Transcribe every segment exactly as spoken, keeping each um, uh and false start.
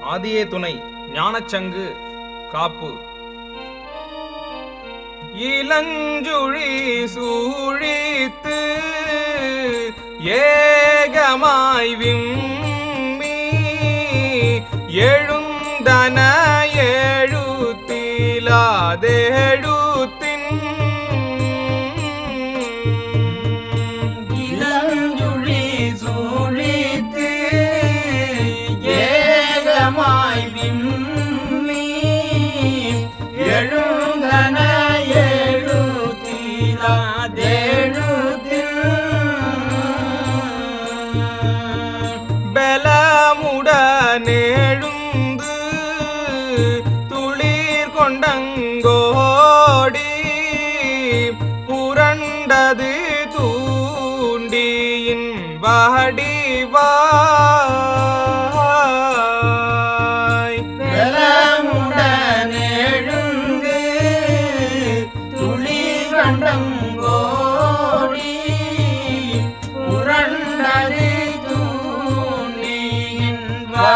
ஆதியே துணை ஞானச்சங்கு காப்பு. இளஞ்சுழி சூழித்து ஏகமாய் விம்மி எழுந்தன எழுத்திலாதெழுத்தின் இளஞ்சுழி சூழித்து ஏகமாய் விம்மி எழுந்தன எழுத்திலாதெழுத்தின் பலமுடனெழுந்து துளிர் கொண்டங்கோடி புரண்டது தூண்டியின் வடிவாய். பலமுடனெழுந்து துளிர் கொண்டங்கோடி புரண்டது தூண்டியின்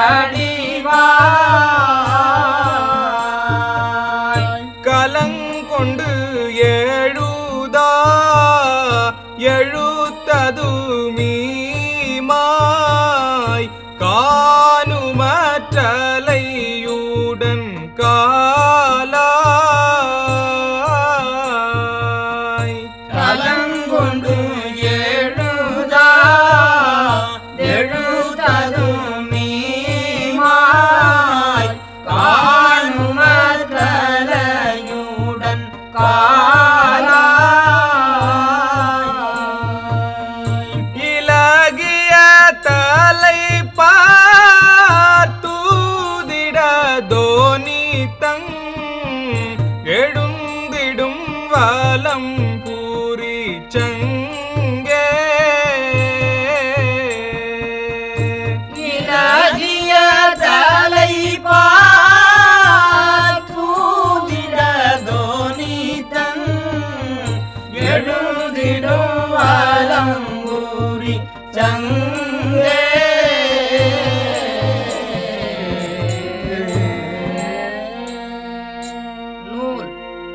வடிவாய். கலங்கொண்டு எழுதா எழுத்தது மீமாய் காணுமற்றலையுடன் காலாய். கலங்கொண்டு எழுதா எழுத்தது மீமாய் காணுமற்றலையுடன் காலாய். இலகிய தலை பார்த்தூதிட தோனித்தங் எழுந்திடும் வலம் பூரி சங்கே. இலகிய தலை பார்த்தூதிட தோனித்தங் எழுந்திடும் வலம்பூரி சங்கே. நூல்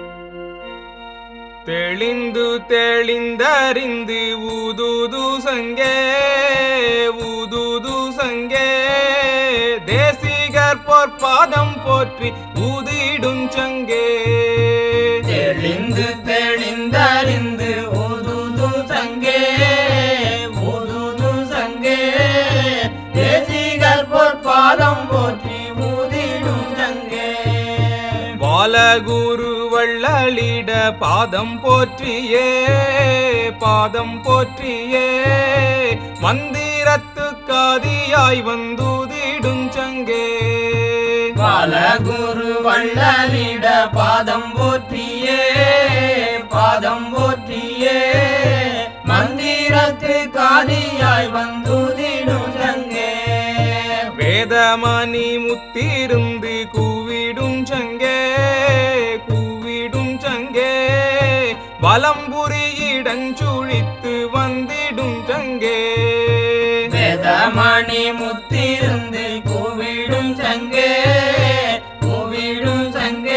தெளிந்து தெளிந்தறிந்து ஊதுது சங்கே ஊதுது சங்கே தேசிகர் பொற்பாதம் போற்றி ஊதிடும் சங்கே. தெளிந்து தெளிந்தறிந்து ஊதுது சங்கே ஊதுது சங்கே தேசிகர் பொற்பாதம் போற்றி ஊதிடும் சங்கே. பாலகுரு வள்ளலிட பாதம் போற்றியே பாதம் போற்றியே மந்திரத்து காதியாய் வந்துதிடும் சங்கே. பாலகுரு வள்ளலிட பாதம் போற்றியே பாதம் போற்றியே மந்திரத்து காதியாய் வந்துதிடும் சங்கே. வேதமணி முத்திருந்து கூவிடும் சங்கே கூவிடும் சங்கே வலம்புரி இடஞ்சுழித்து வந்திடும் சங்கே. வேதமணி முத்திருந்து கூவிடும் சங்கே கூவிடும் சங்கே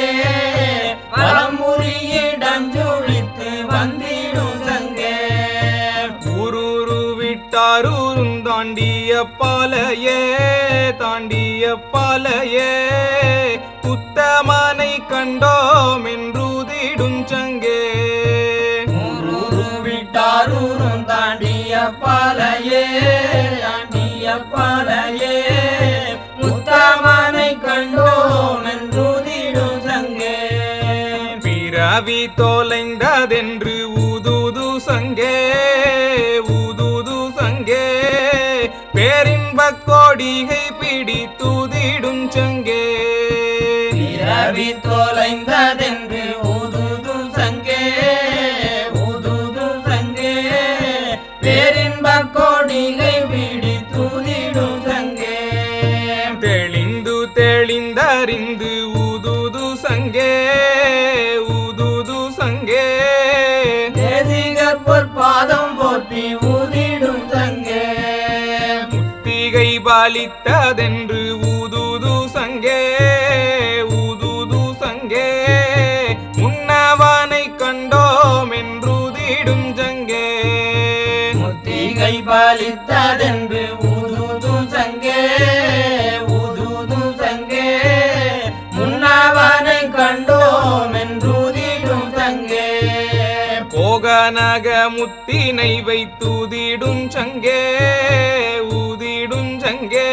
வலம்புரியிடஞ்சுழித்து வந்திடும் சங்கே. ஊரூரு விட்டாரூரும் தாண்டிய பாலையே தாண்டிய பாலையே உத்தமனை கண்டோம் என்றுதிடும் சங்கே. ஊரூரு விட்டாரூரும் தாண்டிய பாலையே தாண்டிய பாலையே முத்தமனை கண்டோம் என்றுதிடும் சங்கே. பிறவி தொலைந்ததென்று ஊதுது சங்கே ஊதுது சங்கே பேரின்பக் கொடிகை பிடித்துதிடும் சங்கே. பிறவி தொலைந்ததென்று ஊதுது சங்கே ஊதுது சங்கே பேரின்பக் கொடிகை பிடித்துதிடும் சங்கே. தெளிந்து தெளிந்தறிந்து ஊதுது சங்கே ஊதுது சங்கே தேசிகர் பொற்பாதம் போற்றி ஊதிடும் சங்கே. முத்திகை பாலித்ததென்று ஊதுது சங்கே ஊதுது சங்கே முன்னவனை கண்டோம் என்றுதிடும் சங்கே முத்திகை பாலித்ததென்று ஊதுது சங்கே ஊதுது சங்கே முன்னவனை கண்டோம் என்றுதிடும் சங்கே போகநக முத்தினை வைத்துதிடும் சங்கே ஊதிடும் சங்கே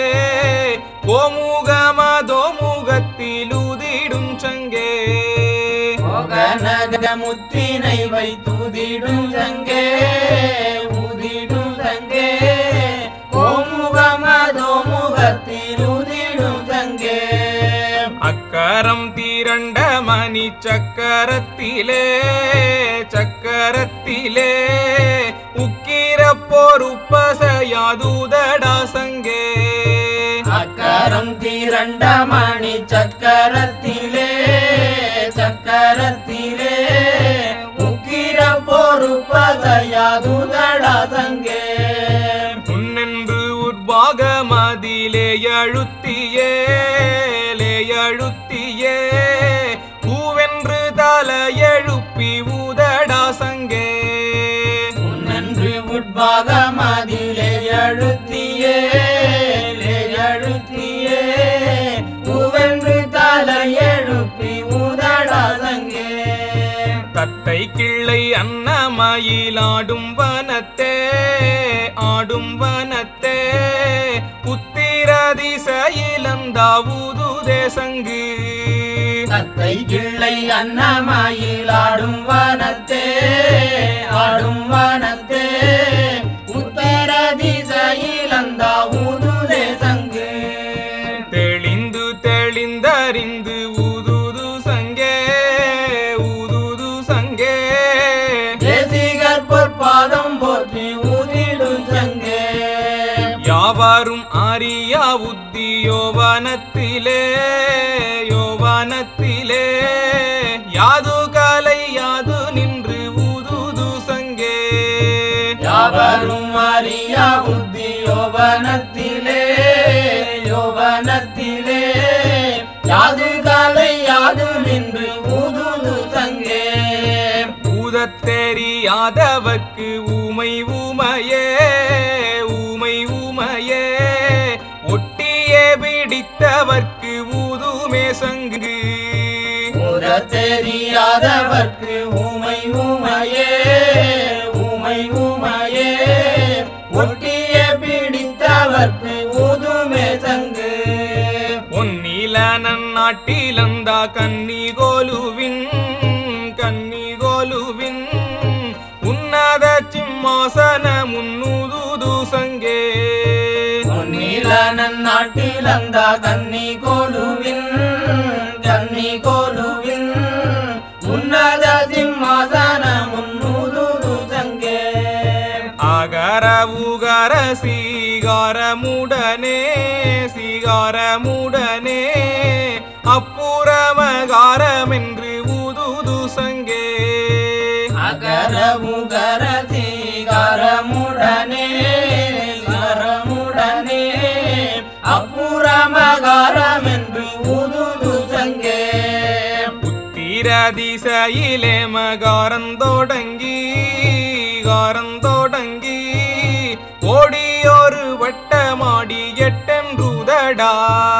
கோமுகமதோமுகத்தில் ஊதிடும் சங்கே போகநக முத்தினை வைத்துதிடும் சங்கே ஊதிடும் சங்கே கோமுகமதோமுகத்தில் ஊதிடும் சங்கே அக்கரம் தீரண்ட மணி சக்கரத்திலே சக்கரத்திலே உக்கிர பொறுப்பசையாதுதடா சங்கே அக்கரம் தீரண்ட மணி சக்கரத்திலே சக்கரத்திலே உக்கிர பொறுப்பசையாதுதடா சங்கே முன்னென்று உற்பாகமதிலே எழுத்தியே எழுத்தியே பூவென்று தலையெழுப்பி ஊதடா சங்கே முன்னன்று உட்பாகமதிலே எழுத்தியே எழுத்தியே பூவென்று தலையெழுப்பி ஊதடா சங்கே தத்தை கிள்ளை அன்னமயிலாடும் வனத்தே ஆடும் வனத்தே புத்திரதிசையிலந்தாவுதுதே சங்கு தத்தை கிள்ளை அன்னமயிலாடும் வனத்தே ஆடும் வனத்தே உத்தரதிசையிலந்தாவுதுதே சங்கு தெளிந்து தெளிந்தறிந்து ஊதுது சங்கே ஊதுது சங்கே தேசிகர் பொற்பாதம் போற்றி ஊதிடும் சங்கே யாவரும் அறியா உத்தி யோவனத்திலே யோவனத்திலே யாது கலை யாது நின்று ஊதுது சங்கே யாவரும் அறியா புத்தி யோவனத்திலே யோவனத்திலே யாது காலை யாது நின்று ஊதுது சங்கே ஊதத் தெரியாதவர்க்கு ஊமை ஊமையே ஊமை ஊமையே ஒட்டியே பிடித்தவர்க்கு ஊதுமே சங்கு ஊதத் தெரியாதவர்க்கு ஊமை ஊமையே ஊமை ஊமையே ஒட்டிய பிடித்தவர்க்கு ஊதுமே சங்கு பொன்னில நன்னாட்டிலந்தா கன்னி கோலுவின் கன்னி கோலுவின் உன்னத சிம்மாசன முன்னூது சங்கே பொன்னில நன்னாட்டிலந்த கன்னி கோலுவின் கன்னி கோலுவின் உன்னத சிம்மாசன முன்னூது சங்கே ஆகர உகர சீகாரமுடனே சீகாரமுடனே அப்புறமகாரமென்று ஊதுது சங்கே அகர முகர சீகாரமுடனே காரமுடனே அப்புறமகாரம் என்று ஊதுது சங்கே புத்திரதிசையிலே மகாரந்தோடங்கி காரந்தோடங்கி ஓடியொரு வட்டமாடி எட்டென்றுதடா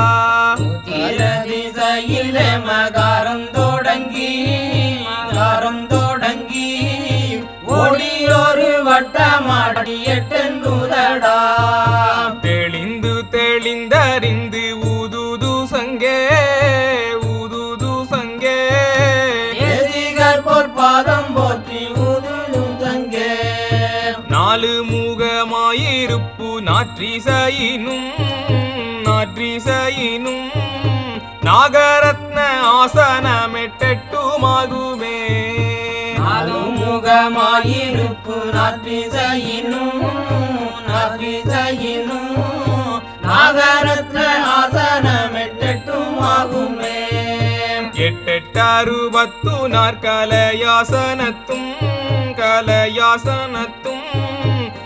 திசையிலே மகாரம் தொடங்கி மகாரம் தொடங்கி ஓடியொரு வட்டமாடி எட்டென்றுதடா தெளிந்து தெளிந்தறிந்து ஊதுது சங்கே ஊதுது சங்கே தேசிகர் பொற்பாதம் போற்றி ஊதுதும் சங்கே நாலு முகமாயிருப்பு நாற்றிசையினும் நாற்றிசையினும் நாகரத்ன ஆசனமெட்டெட்டுமாகுமே நாலு முகமாயிருப்பு நாற்றிசையினும் நாற்றிசையினும் நாகரத்ன ஆசனமெட்டெட்டுமாகுமே எட்டெட்டறுபத்து நாற்கலையாசனத்தும் கலையாசனத்தும்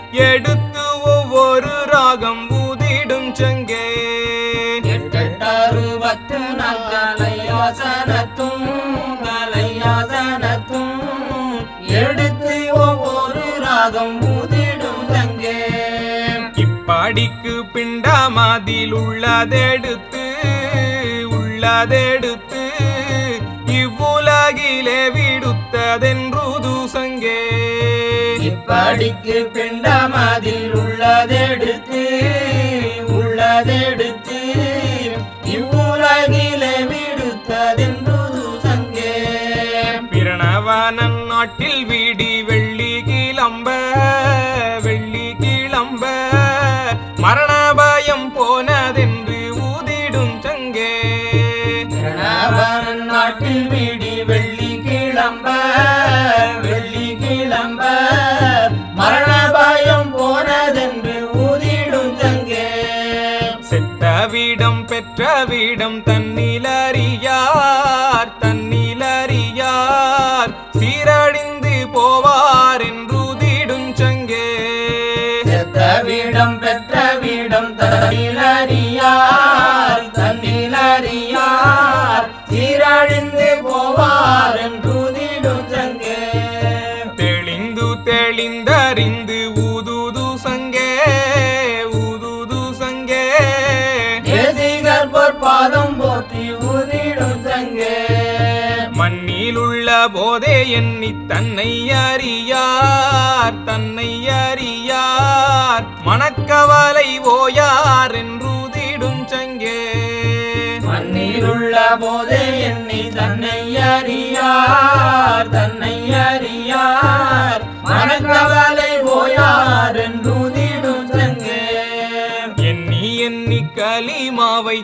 எடுத்து ஒவ்வொரு ராகம் ஊதிடும் சங்கே எட்டெட்டறு அறுபத்து நாள் கலையாசனத்தும் கலையாசனத்தும் எடுத்து ஒவ்வொரு ராகம் ஊதிடும் தங்கே. இப்படிக்கு பிண்டமதில் உள்ளதெடுத்து உள்ளதெடுத்து இவ்வுலகிலே விடுத்ததென்றுது சங்கே. இப்படிக்கு பிண்டமதில் உள்ளதெடுத்து உள்ளதெடுத்து இவ்வுலகிலே விடுத்ததென்றுது சங்கே. பிரணவனன் நாட்டில் வீடி வெள்ளி கிளம்ப வெள்ளி கிளம்ப மரண பயம் போனதென்று ஊதிடும் சங்கே. பிரணவனன் நாட்டில் வீடி வெள்ளி கிளம்ப வெள்ளி கிளம்ப மரண பயம் போனதென்று ஊதிடும் சங்கே. செத்த வீடம் பெற்ற வீடம் தன்னிலறியார் தன்னிலறியார் சீரழிந்து போவார் என்றுதிடும் சங்கே. செத்த வீடம் பெற்ற வீடம் தன்னிலறியார் தன்னிலறியார் சீரழிந்து போவார் என்றுதிடும் சங்கே. தெளிந்து தெளிந்தறிந்து ஊதுது சங்கே ஊதுது சங்கே. தேசிகர் பொற்பாதம் போற்றி ஊதிடும் சங்கே. மண்ணில் உள்ள போதே எண்ணி தன்னை அறியார் தன்னை அறியார் மனக்கவலை ஓயார் என்றுதிடும் சங்கே. மண்ணில் உள்ள போதே எண்ணி தன்னை அறியார் தன்னை அறியார் மனக்கவலை ஓயார் என்றுதிடும் சங்கே. எண்ணி எண்ணி கலிமாவை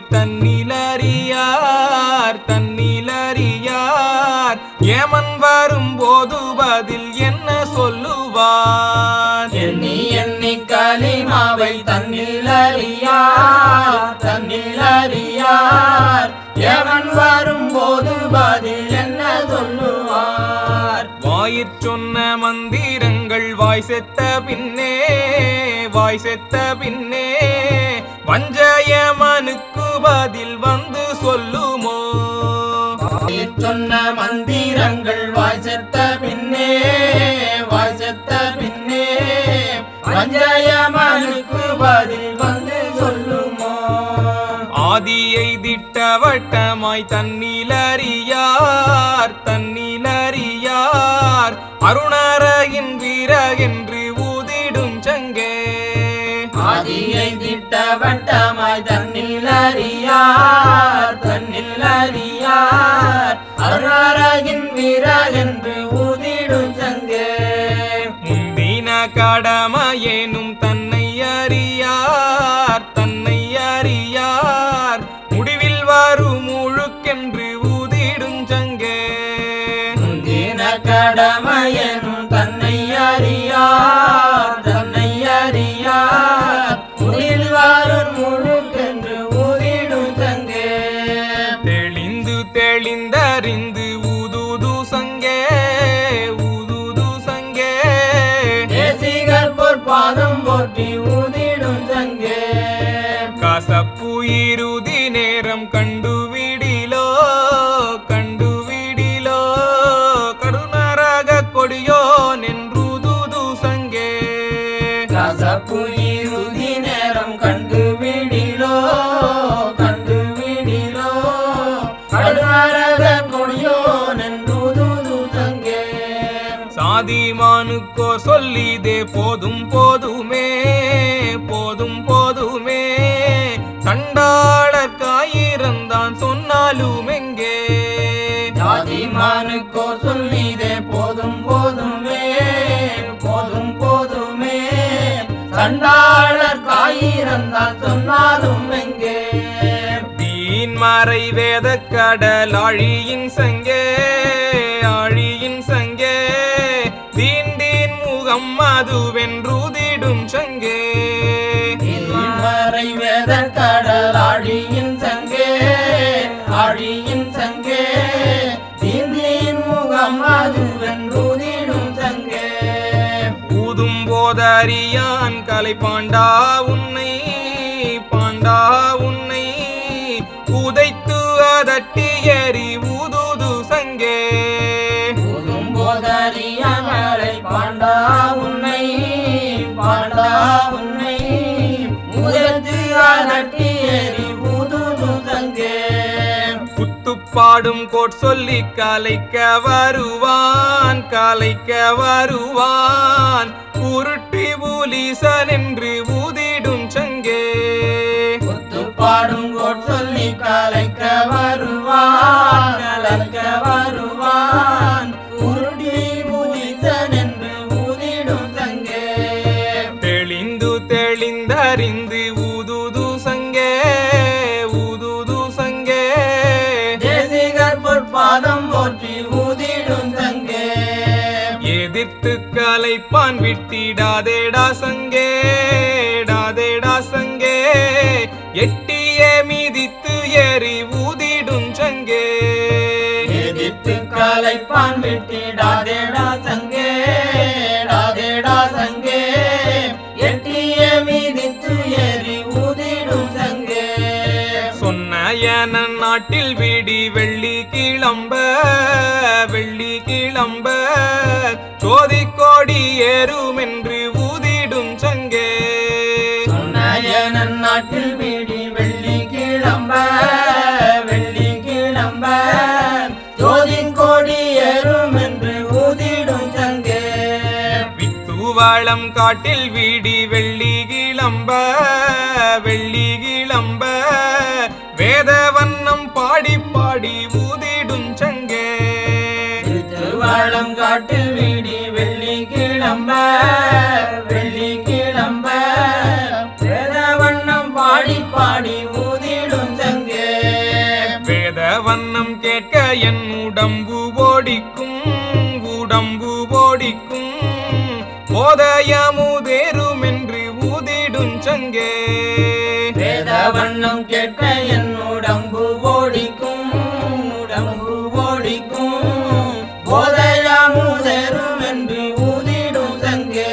தன்னிலறியார் தன்னிலறியார் ஏமன் வரும் போது பதில் என்ன சொல்லுவார். எண்ணி எண்ணி கலிமாவை தன்னிலறியார் தன்னிலறியார் எவன் வரும் போது பதில் என்ன சொல்லுவார். வாயிற் சொன்ன மந்திரங்கள் வாய் செத்த பின்னே வாய் செத்த பின்னே வஞ்சயமனுக்கு பதில் வந்து சொல்லுமோ. சொன்ன மந்திரங்கள் வாய் செத்த பின்னே வாய் செத்த பின்னே வஞ்சயமனுக்கு பதில் வந்து சொல்லுமோ. ஆதியை திட்டவட்டமாய் தன்னிலறியார் தன்னிலறியார் அருணரகின் வீரகென்று ஊதிடும் சங்கே. ஆதியை திட்டவட்டமாய் தன்னிலறியார் தன்னிலறியார் அருணரகின் வீரகென்று ஊதிடும் சங்கே. முந்தின கடமையேனும் தன்னை அறியார் தன்னை அறியார் முடிவில் வரும் முழுக்கென்று ஊதிடும் சங்கே. முந்தின கடமையனும் தன்னை அறியார் தன்னை அறியார் முடிவில் வரும் முழுக்கென்று ஊதிடும் சங்கே. தெளிந்து தெளிந்தறிந்து ஊதுது சங்கே ஊதுது சங்கே. தேசிகர் பொற்பாதம் போற்றி ஊதிடும் சங்கே. கசப்பு இறுதி நேரம் கண்டுவிடிலோ கண்டுவிடிலோ கடுநரக கொடியோ நின்றுதுது சங்கே. கசப்பு இறுதி நேரம் கண்டு விடிலோ கண்டு விடிலோ கடுநரக கொடியோ நின்றுதுது சங்கே. சாதிமானுக்கோ சொல்லிதே போதும் போதுமே போதும் போதுமே சண்டாளர்காயிரந்தான் சொன்னாலும் எங்கே. சாதிமானுக்கோ சொல்லிதே போதும் போதுமே போதும் போதுமே சண்டாளர் காயிரந்தான் சொன்னாலும் எங்கே. தீன் மறை வேத கடல் ஆழியின் சங்கே ஆழியின் சங்கே. தீன் தீன் முகம் மதுவென்றுதிடும் சங்கே. மறை வேத கடல் ஆழியின் சங்கே ஆழியின் சங்கே. தீந்தின் முகம் அதுவென்றுதிடும் சங்கே. ஊதும் போதறியான் கலை பாண்டா உன்னை பாண்டா உன்னை உதை பாடும் கோட் சொல்லி கலைக்க வருவான் கலைக்க வருவான் உருட்டி பூலீசன் என்று ஊதிடும் சங்கே பாடும் கோட் சொல்லி கலைக்க வருவான் கலைக்க வருவான் உருட்டி பூலீசன் என்று ஊதிடும் சங்கே தெளிந்து தெளிந்தறிந்து ஊதுது சங்கே ஊதுது சங்கே தேசிகர் பொற்பாதம் போற்றி ஊதிடும் சங்கே எதிர்த்து கலைப்பான் விட்டிடாதேடா சங்கே டாதேடா சங்கே எட்டிய மீதித்து ஏறி ஊதிடும் சங்கே எதிர்த்து கலைப்பான் விட்டிடாதேடா சங்கே டாதேடா சங்கே எட்டிய மீதித்து ஏறி ஊதிடும் சங்கே சொன்ன என நாட்டில் விடி வெள்ளி கிளம்ப வெள்ளி கிளம்ப சோதி கோடி ஏறும் என்று ஊதிடும் சங்கே சொன்ன நாட்டில் விடி வெள்ளி கிளம்ப வெள்ளி கிளம்ப ஜோதி கோடி ஏறும் என்று ஊதிடும் சங்கே வித்துவாளம் காட்டில் விடி வெள்ளி கிளம்ப வெள்ளி கிளம்ப வேத வண்ணம் பாடி பாடி ஊதிடும் சங்கே திருவாளம் காட்டில் விடி வெள்ளி கிளம்ப வெள்ளி கிளம்ப வேத வண்ணம் பாடி பாடி ஊதிடும் சங்கே வேத வண்ணம் கேட்க என் உடம்பு ஓடிக்கும் உடம்பு ஓடிக்கும் போதயமுதேறும் என்று ஊதிடும் சங்கே வேத வண்ணம் கேட்க என் உடம்பு ஓடிக்கும் உடம்பு ஓடிக்கும் போதயமுதேறும் என்று ஊதிடும் சங்கே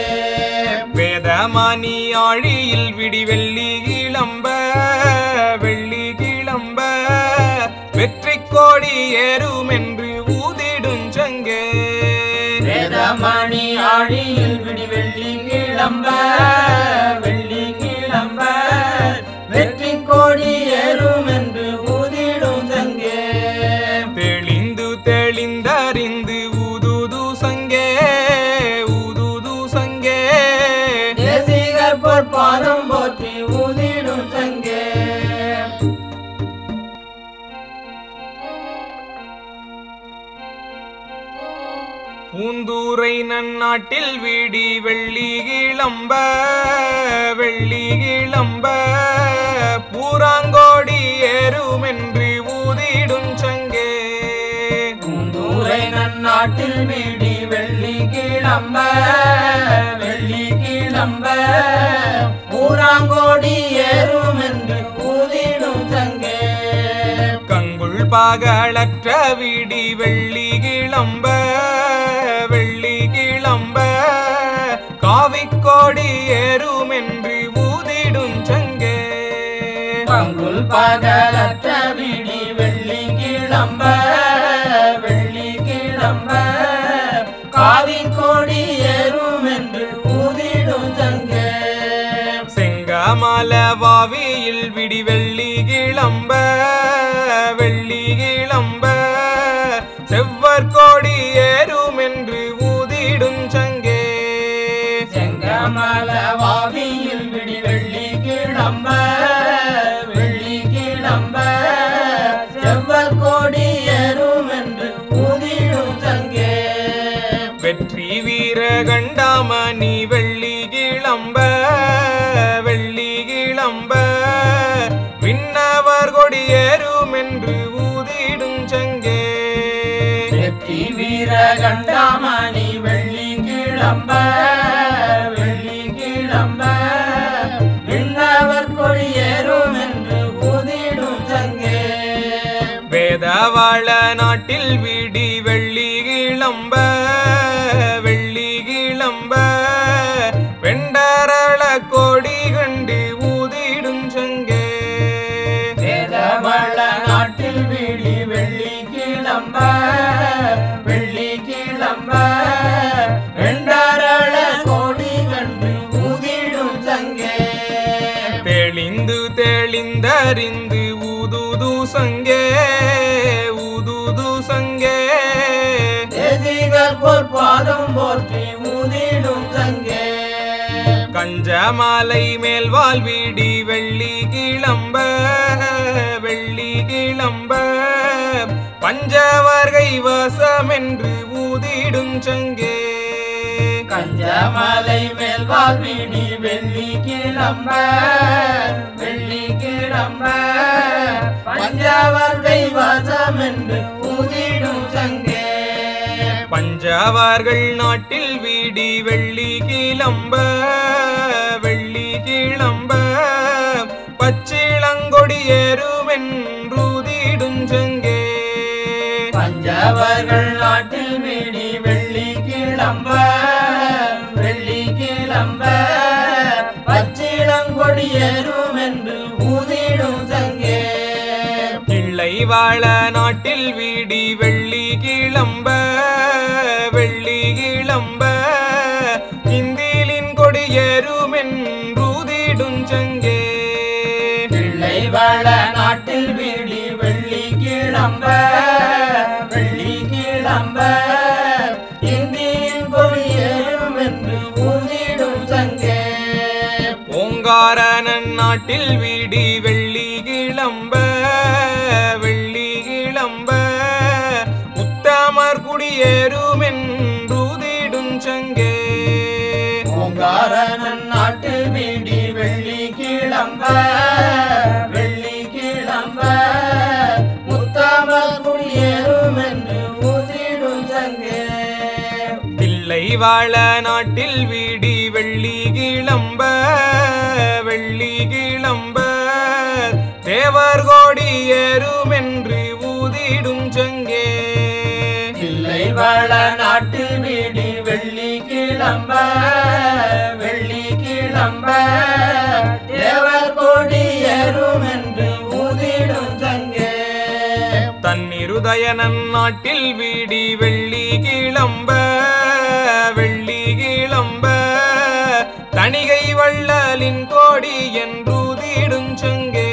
வேதமணி ஆழியில் விடி வெள்ளி கிளம்ப வெள்ளி கிளம்ப வெற்றி கோடி ஏறும் என்று ஊதிடும் சங்கே வேதமணி ஆழியில் விடி வெள்ளி கிளம்ப வெள்ளி கிளம்ப வெற்றி கோடி ஏறும் என்று ஊதிடும் சங்கே தெளிந்து தெளிந்தறிந்து ஊதுது சங்கே ஊதுது சங்கே தேசிகர் பொற்பாதம் போற்றி ஊதிடும் சங்கே பூந்தூரை நன்னாட்டில் விடி வெள்ளி கிளம்ப வெள்ளி கிளம்ப பூராங்கோடி ஏறும் என்று ஊதிடும் சங்கே பூந்தூரை நன்னாட்டில் விடி வெள்ளி கிளம்ப வெள்ளி கிளம்ப பூராங்கோடி ஏறும் என்று ஊதிடும் சங்கே கங்குள் பகலற்ற விடி வெள்ளி கிளம்ப வெள்ளி கிளம்ப காவிக்கோடி ஏறும் என்று ஊதிடும் சங்கே கங்குள் பகலற்ற விடி வெள்ளி கிளம்ப வெள்ளி கிளம்ப காவிக்கோடி ஏறும் என்று ஊதிடும் சங்கே செங்கமல வாவியில் விடி வெள்ளி கிளம்ப வெள்ளி கிளம்ப செவ்வர் கோடி ஏறும் என்று ஊதிடும் சங்கே செங்கமல வாவியில் விடி வெள்ளி கிளம்ப வெள்ளி கிளம்ப செவ்வர் கோடி ஏறும் என்று ஊதிடும் சங்கே வெற்றி வீர கண்டாமணி வெள்ளி கிளம்ப வெள்ளி கிளம்ப விண்ணவர் கொடி ஏறும் என்று ஊதிடும் சங்கே வெற்றி வீர கண்டாமணி வெள்ளி கிளம்ப வெள்ளி கிளம்ப விண்ணவர் கொடி ஏறும் என்று ஊதிடும் சங்கே வேதவாள நாட்டில் விடி வெள்ளி கிளம்ப வெள்ளி கிளம்ப வெண்டரள கோடி கண்டு ஊதிடும் சங்கே வேதவள நாட்டில் விடி வெள்ளி கிளம்ப வெள்ளி கிளம்ப வெண்டரள கோடி கண்டு ஊதிடும் சங்கே தெளிந்து தெளிந்தறிந்து ஊதுது சங்கே ஊது பஞ்சமாலை மேல் வாழ்வீடி வெள்ளி கிளம்ப வெள்ளி கிளம்ப பஞ்சவர்கை வசமென்று ஊதிடும் சங்கே கஞ்சமலை மேல் வாழ்வீடி வெள்ளி கிளம்ப வெள்ளி கிளம்ப பஞ்சவர்கை வசமென்று ஊதிடும் சங்கே பஞ்சவர்கள் நாட்டில் வீடி வெள்ளி கிளம்ப வெள்ளி கிளம்ப பச்சிளங்கொடி ஏறுமென்றூதிடும் சங்கே பஞ்சவர்கள் நாட்டில் வீடி வெள்ளி கிளம்ப வெள்ளி கிளம்ப பச்சிளங்கொடி ஏறுமென்று ஊதிடும் சங்கே பிள்ளை வாழ நாட்டில் வீடி வெள்ளி கிளம்ப வெள்ளி கிளம்ப இந்திலின் கொடி ஏறுமென்றூதிடும் சங்கே பிள்ளை வாழ நாட்டில் வீடி வெள்ளி கிளம்ப வெள்ளி கிளம்ப இந்தியின் கொடி ஏறுமென்று ஊதிடும் சங்கே ஓங்காரனன் நாட்டில் வீடி வெள்ளி கிளம்ப வெள்ளி கிளம்ப உத்தமர் குடியேறுமென்றூதிடும் சங்கே ஓங்காரனன் நாட்டில் வீடி வெள்ளி கிளம்ப வெள்ளி கிளம்ப முத்தமர் குடியேறுமென்று ஊதிடும் சங்கே பிள்ளை வாழ நாட்டில் வீடி வெள்ளி கிளம்ப வெள்ளி கிளம்ப தேவர் கோடி ஏறுமென்று ஊதிடும் சங்கே பிள்ளை வாழ நாட்டில் வீடி வெள்ளி கிளம்ப வெள்ளி கிளம்ப தேவர் கோடி ஏறுமென்று ஊதிடும் சங்கே தன்னிருதயனன் நாட்டில் வீடி வெள்ளி கிளம்ப வெள்ளி கிளம்ப தணிகை வள்ளலின் கோடி என்றூதிடும் சங்கே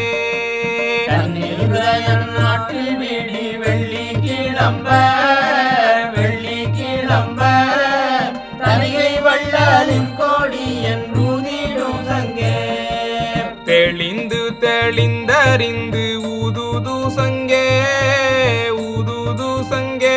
தன்னிருதயன் நாட்டில் வீடி வெள்ளி கிளம்ப வெள்ளி கிளம்ப தணிகை வள்ளலின் கோடி என்றூதிடும் சங்கே தெளிந்து தெளிந்தறிந்து ஊதுது சங்கே ஊதுது சங்கே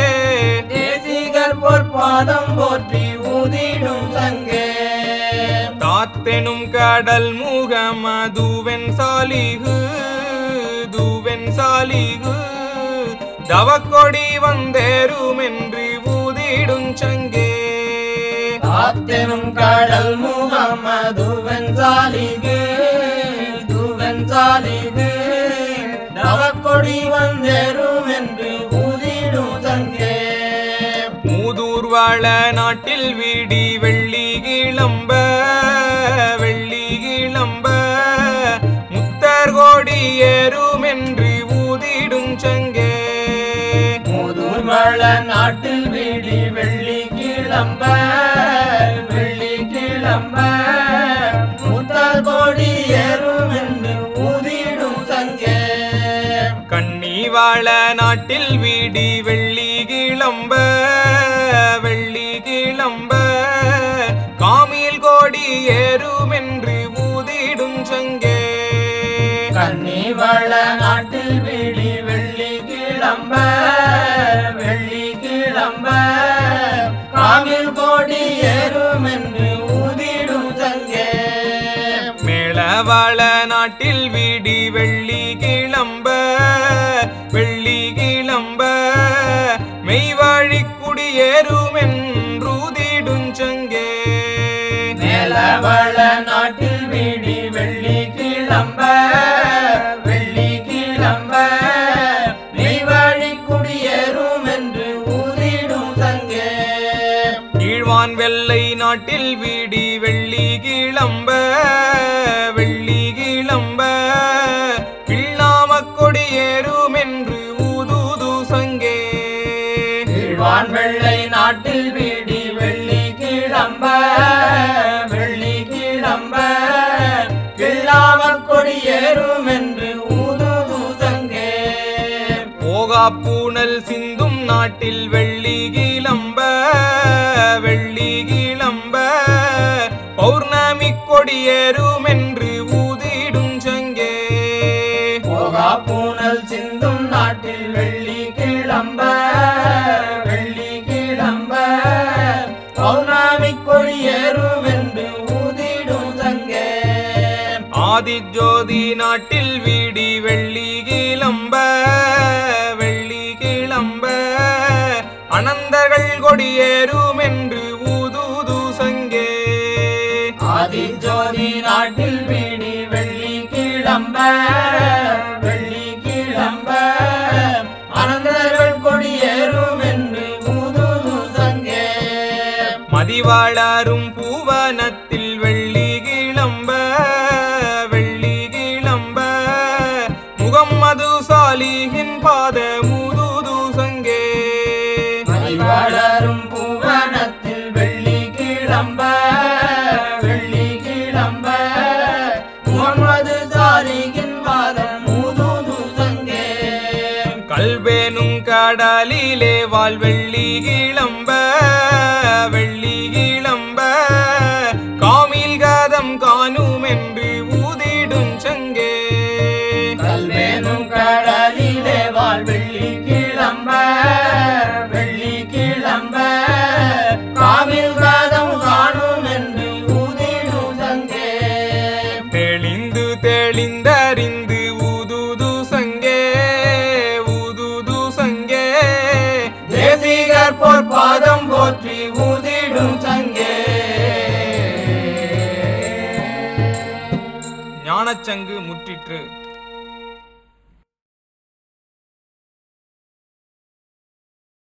தேசிகர் பொற்பாதம் போற்றி ஊதிடும் சங்கே தாத்தெனும் கடல் முகமதுவென் சாலிகு தூவென் சாலிகு தவக்கொடி வந்தேறுமென்று ஊதிடும் சங்கே தாத்தெனும் கடல் முகமதுவென் சாலிகு தூவென் சாலிகு தவக்கொடி வந்தேறுமென்று ஊதிடும் சங்கே மூதூர் வாழ நாட்டில் வீடி வெள்ளி கிளம்ப வெள்ளி கிளம்ப முத்தர் கோடி ஏறுமென்று ஊதிடும் சங்கே மூதூர் வாழ நாட்டில் வீடி வெள்ளி கிளம்ப வெள்ளி கிளம்ப முத்தர் கோடி ஏறுமென்று ஊதிடும் சங்கே கண்ணி வாழ நாட்டில் வீடி வெள்ளி கிளம்ப வெள்ளி கிளம்ப காமில் கோடி ஏறுமென்று ஊதிடும் சங்கே கண்ணி வாழ நாட்டில் வீடி வெள்ளி கிளம்ப வெள்ளி கிளம்ப காமில் கோடி ஏறுமென்று ஊதிடும் சங்கே மேள வாழ நாட்டில் வீடி வெள்ளி கிளம்ப வெள்ளி கிளம்ப மெய்வாழி குடியேறுமென்றூதிடும் சங்கே மேல வாழ நாட்டில் வீடி வெள்ளி கிளம்ப வெள்ளி கிளம்ப மெய்வாழி குடியேறுமென்று ஊதிடும் சங்கே கீழ்வான் வெள்ளை நாட்டில் வீடி வெள்ளி கிளம்ப வெள்ளி கிளம்ப கிள்ளாமக் கொடியேறுமென்று ஊதுது சங்கே கீழ்வான் வெள்ளை நாட்டில் வீடி வெள்ளி கிளம்ப வெள்ளி கிளம்ப கிள்ளாமக் கொடியேறுமென்று ஊதுது சங்கே போகா பூனல் சிந்தும் நாட்டில் வெள்ளி கிளம்ப வெள்ளி கிளம்ப பௌர்ணமி கொடி கொடியேறும் என்று ஊதிடும் சங்கே போகா பூனல் சிந்தும் நாட்டில் வெள்ளி கிளம்ப வெள்ளி கிளம்ப பௌர்ணமி கொடியேறும் என்று ஊதிடும் சங்கே ஆதிஜோதி நாட்டில் வீடி வெள்ளி கிளம்ப வெள்ளி கிளம்ப அனந்தர்கள் கொடியேறும் என்று ஊதுது சங்கே ஆதிஜோதி நாட்டில் வீடி வெள்ளி கிளம்ப வெள்ளி கிளம்ப அனந்தர்கள் கொடியேறும் என்று ஊதுது சங்கே மதிவாளாரும் பூவனத்தில் வெள்ளி கிளம்ப வெள்ளி கிளம்ப முகம்மது சாலிஹின் பாத மூதுது சங்கே மதிவாளரும் பூவனத்தில் வெள்ளி கிளம்ப வெள்ளி கிளம்ப முகம்மது சாலிஹின் பாதம் மூதுது சங்கே கல்வேனும் கடலிலே வாழ் வெள்ளி கிளம்ப வெள்ளி கிளம்ப காமில் கதம் காணும் என்று ஊதிடும் சங்கே கல்வேனும் கடலிலே வாழ் வெள்ளி கிளம்ப வெள்ளி கிளம்ப காமில் கதம் காணும் என்று ஊதிடும் சங்கே தெளிந்து தெளிந்தறிந்து ஊதுது சங்கே ஊதுது சங்கே தேசிகர் போர் பாதம் போற்றி ஊதிடும் சங்கே ஞானச்சங்கு முற்றிற்று.